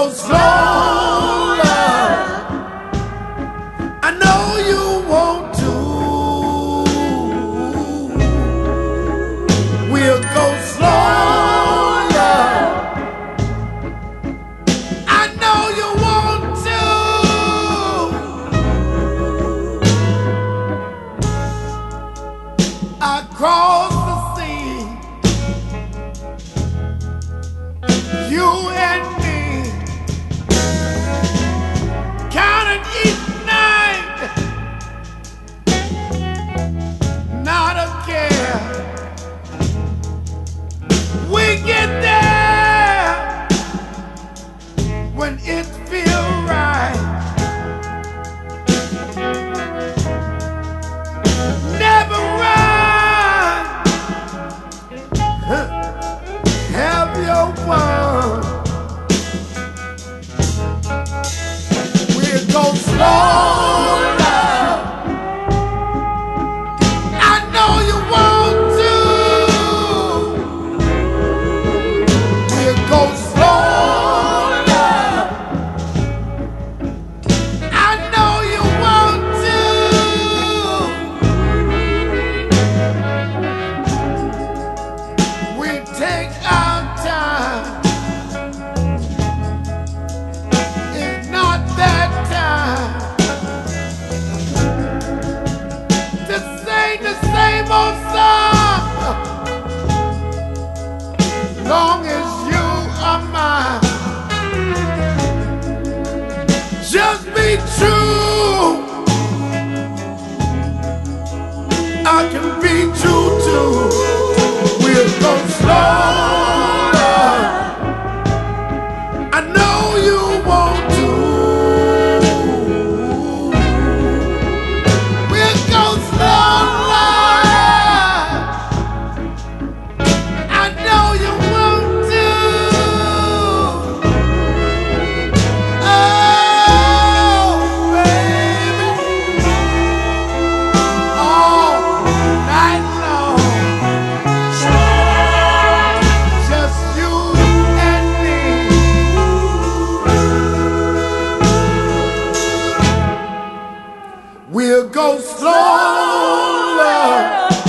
go slow, love. I know you want to. We'll go slow, love. I know you want to. Across the sea, you and me, counting each night, not a care. We get there when it feels right. Never run, have your fun. We'll go slow, love. I know you want to. We'll go slow, love. I know you want to. We take our time. It's not that time to sing the same old song. Long as you are mine, just be true. I can be true too. We'll go slow, love. I know you want to. We'll go slow, love. I know you want to. Oh, baby, all night long, just you and me. We'll go slow, love.